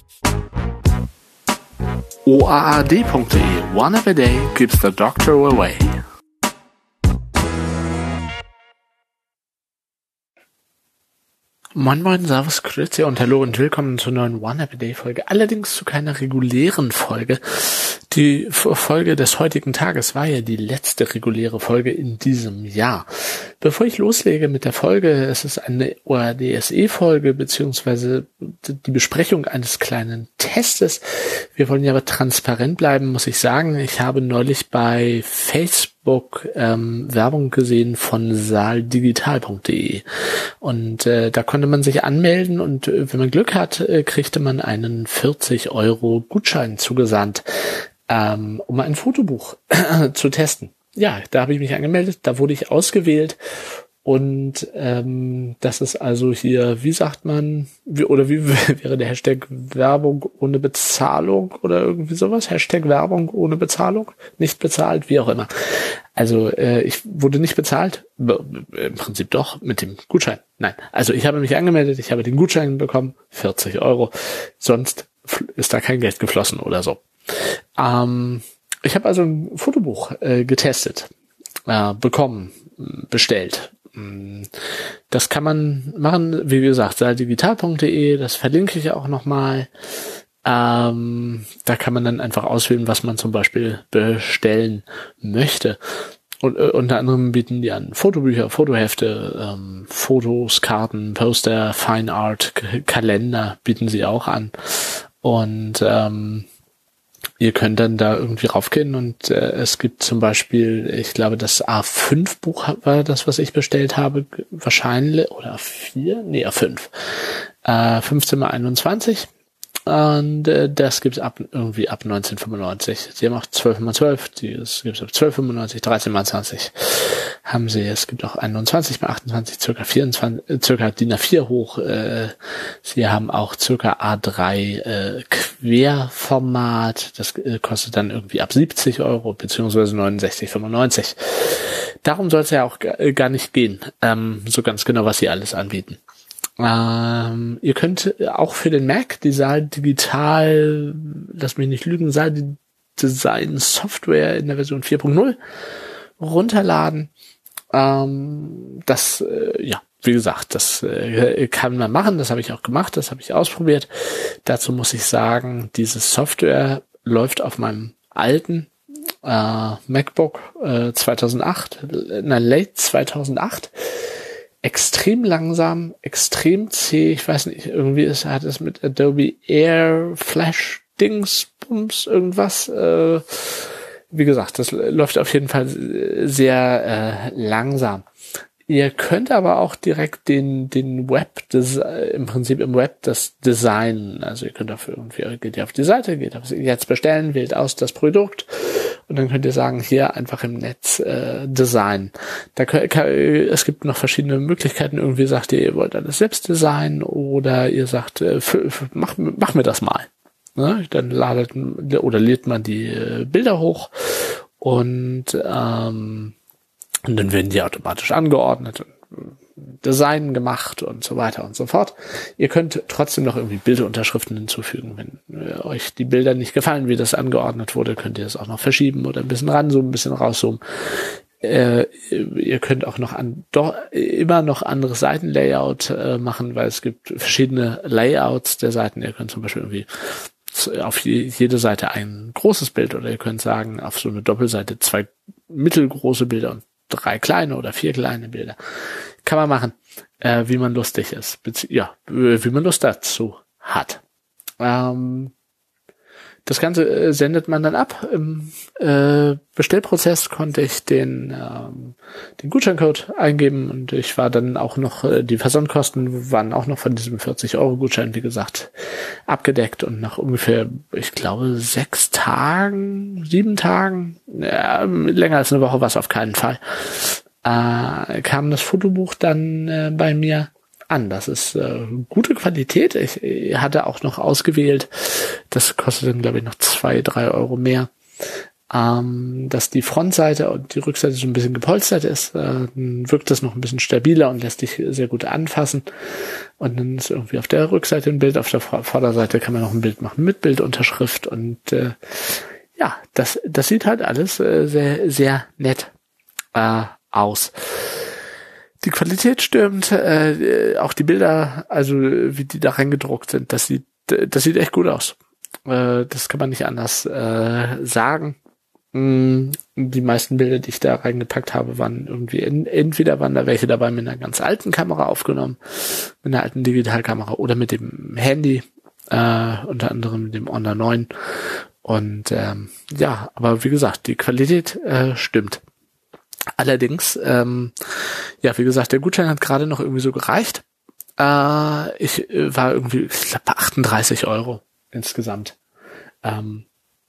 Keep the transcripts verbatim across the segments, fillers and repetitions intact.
O A A D punkt de. One every day keeps the doctor away. Moin Moin, Servus, Grüezi und Hallo und willkommen zur neuen One Every Day Folge. Allerdings zu keiner regulären Folge. Die Folge des heutigen Tages war ja die letzte reguläre Folge in diesem Jahr. Bevor ich loslege mit der Folge, es ist eine O A D S E-Folge beziehungsweise die Besprechung eines kleinen Testes. Wir wollen ja aber transparent bleiben, muss ich sagen. Ich habe neulich bei Facebook ähm, Werbung gesehen von saaldigital punkt de und äh, da konnte man sich anmelden und äh, wenn man Glück hat, äh, kriegte man einen vierzig Euro Gutschein zugesandt, ähm, um ein Fotobuch zu testen. Ja, da habe ich mich angemeldet, da wurde ich ausgewählt und ähm, das ist also hier, wie sagt man, wie, oder wie wäre der Hashtag Werbung ohne Bezahlung oder irgendwie sowas? Hashtag Werbung ohne Bezahlung, nicht bezahlt, wie auch immer. Also äh, ich wurde nicht bezahlt, im Prinzip doch, mit dem Gutschein. Nein, also ich habe mich angemeldet, ich habe den Gutschein bekommen, vierzig Euro, sonst ist da kein Geld geflossen oder so. Ähm, ich habe also ein Fotobuch äh, getestet, äh, bekommen, bestellt. Das kann man machen, wie gesagt, saaldigital punkt de, das verlinke ich auch nochmal. Ähm, da kann man dann einfach auswählen, was man zum Beispiel bestellen möchte. Und äh, unter anderem bieten die an Fotobücher, Fotohefte, ähm, Fotos, Karten, Poster, Fine Art, K- Kalender bieten sie auch an. Und ähm, ihr könnt dann da irgendwie raufgehen und äh, es gibt zum Beispiel, ich glaube, das A fünf Buch war das, was ich bestellt habe, wahrscheinlich, oder A vier? Nee, A fünf. Äh, fünfzehn mal einundzwanzig. Und äh, das gibt's ab irgendwie ab neunzehnhundertfünfundneunzig. Sie haben auch zwölf mal zwölf, das gibt's ab zwölf fünfundneunzig, dreizehn mal zwanzig haben sie. Es gibt auch einundzwanzig mal achtundzwanzig, circa vierundzwanzig, äh, circa D I N A vier hoch. Äh, sie haben auch circa A drei äh, Querformat. Das äh, kostet dann irgendwie ab siebzig Euro beziehungsweise neunundsechzig fünfundneunzig. Darum soll es ja auch g- gar nicht gehen, ähm, so ganz genau, was sie alles anbieten. Ähm, ihr könnt auch für den Mac die Saaldigital, lass mich nicht lügen, Saaldesign Software in der Version vier punkt null runterladen. Ähm, das, äh, ja, wie gesagt, das äh, kann man machen, das habe ich auch gemacht, das habe ich ausprobiert. Dazu muss ich sagen, diese Software läuft auf meinem alten äh, MacBook äh, zweitausendacht, na, late zweitausendacht. Extrem langsam, extrem zäh, ich weiß nicht, irgendwie ist, hat es mit Adobe Air, Flash, Dings, Bums, irgendwas, äh, wie gesagt, das läuft auf jeden Fall sehr äh, langsam. Ihr könnt aber auch direkt den den Web, das, im Prinzip im Web das designen. Also ihr könnt dafür irgendwie, geht ihr auf die Seite, geht auf jetzt bestellen, wählt aus das Produkt und dann könnt ihr sagen, hier einfach im Netz äh, designen. Da kann, kann, es gibt noch verschiedene Möglichkeiten. Irgendwie sagt ihr, ihr wollt alles selbst designen oder ihr sagt, äh, f- f- mach, mach mir das mal. Ne? Dann ladet oder lädt man die äh, Bilder hoch und ähm, Und dann werden die automatisch angeordnet und Design gemacht und so weiter und so fort. Ihr könnt trotzdem noch irgendwie Bilderunterschriften hinzufügen. Wenn äh, euch die Bilder nicht gefallen, wie das angeordnet wurde, könnt ihr das auch noch verschieben oder ein bisschen ranzoomen, ein bisschen rauszoomen. Äh, ihr könnt auch noch an doch immer noch anderes Seitenlayout äh, machen, weil es gibt verschiedene Layouts der Seiten. Ihr könnt zum Beispiel irgendwie auf jede Seite ein großes Bild oder ihr könnt sagen, auf so eine Doppelseite zwei mittelgroße Bilder und drei kleine oder vier kleine Bilder. Kann man machen, äh, wie man lustig ist. Bezie- ja, wie man Lust dazu hat. Ähm, das Ganze äh, sendet man dann ab. Im äh, Bestellprozess konnte ich den ähm, den Gutscheincode eingeben und ich war dann auch noch, äh, die Versandkosten waren auch noch von diesem vierzig Euro Gutschein, wie gesagt, abgedeckt und nach ungefähr, ich glaube, sechs Tagen, sieben Tagen, ja, länger als eine Woche war es auf keinen Fall, äh, kam das Fotobuch dann äh, bei mir an. Das ist äh, gute Qualität. Ich, ich hatte auch noch ausgewählt, das kostet dann, glaube ich, noch zwei, drei Euro mehr. ähm, dass die Frontseite und die Rückseite so ein bisschen gepolstert ist, äh, dann wirkt das noch ein bisschen stabiler und lässt sich sehr gut anfassen. Und dann ist irgendwie auf der Rückseite ein Bild, auf der Vorderseite kann man noch ein Bild machen mit Bildunterschrift und äh, ja, das das sieht halt alles äh, sehr sehr nett äh, aus. Die Qualität stimmt, äh, auch die Bilder, also wie die da reingedruckt sind, das sieht das sieht echt gut aus. Äh, das kann man nicht anders äh, sagen. Mm, die meisten Bilder, die ich da reingepackt habe, waren irgendwie in, entweder waren da welche dabei mit einer ganz alten Kamera aufgenommen, mit einer alten Digitalkamera oder mit dem Handy, äh, unter anderem mit dem Honor neun. Und ähm, ja, aber wie gesagt, die Qualität äh, stimmt. Allerdings, ähm, ja, wie gesagt, der Gutschein hat gerade noch irgendwie so gereicht. Äh, ich äh, war irgendwie, ich glaube, bei achtunddreißig Euro insgesamt, ähm,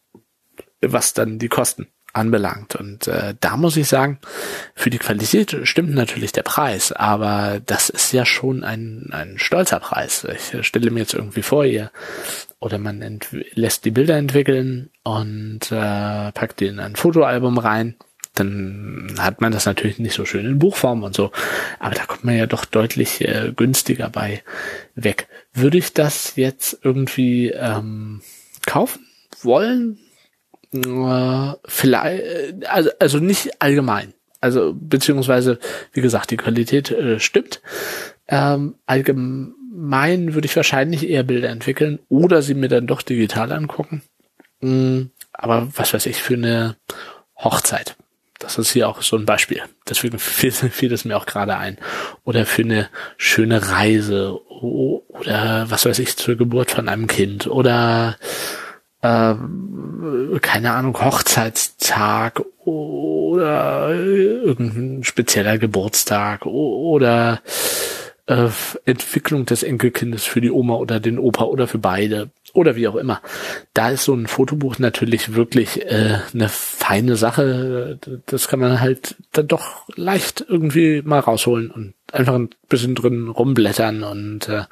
was dann die Kosten anbelangt. Und äh, da muss ich sagen, für die Qualität stimmt natürlich der Preis, aber das ist ja schon ein ein stolzer Preis. Ich stelle mir jetzt irgendwie vor, ihr oder man ent- lässt die Bilder entwickeln und äh, packt die in ein Fotoalbum rein. Dann hat man das natürlich nicht so schön in Buchform und so, aber da kommt man ja doch deutlich äh, günstiger bei weg. Würde ich das jetzt irgendwie ähm, kaufen wollen? Äh, vielleicht, also, also nicht allgemein. Also, beziehungsweise, wie gesagt, die Qualität äh, stimmt. Ähm, allgemein würde ich wahrscheinlich eher Bilder entwickeln oder sie mir dann doch digital angucken. Mm, aber was weiß ich, für eine Hochzeit. Das ist hier auch so ein Beispiel. Deswegen fiel, fiel es mir auch gerade ein. Oder für eine schöne Reise. Oder was weiß ich, zur Geburt von einem Kind. Oder äh, keine Ahnung, Hochzeitstag. Oder irgendein spezieller Geburtstag. Oder äh, Entwicklung des Enkelkindes für die Oma oder den Opa oder für beide. Oder wie auch immer. Da ist so ein Fotobuch natürlich wirklich äh, eine feine Sache. Das kann man halt dann doch leicht irgendwie mal rausholen und einfach ein bisschen drin rumblättern und äh,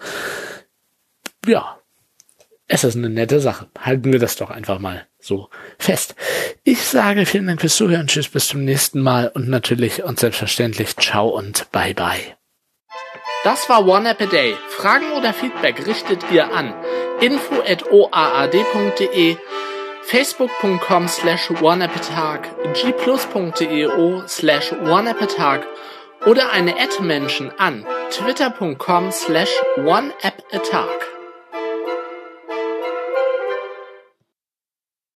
ja, es ist eine nette Sache. Halten wir das doch einfach mal so fest. Ich sage vielen Dank fürs Zuhören. Tschüss, bis zum nächsten Mal und natürlich und selbstverständlich ciao und bye bye. Das war One App a Day. Fragen oder Feedback richtet ihr an info at o a a d punkt d e, facebook punkt com slash oneappatag, g plus punkt d e o slash oneappatag oder eine Ad-Menschen an twitter punkt com slash oneappatag.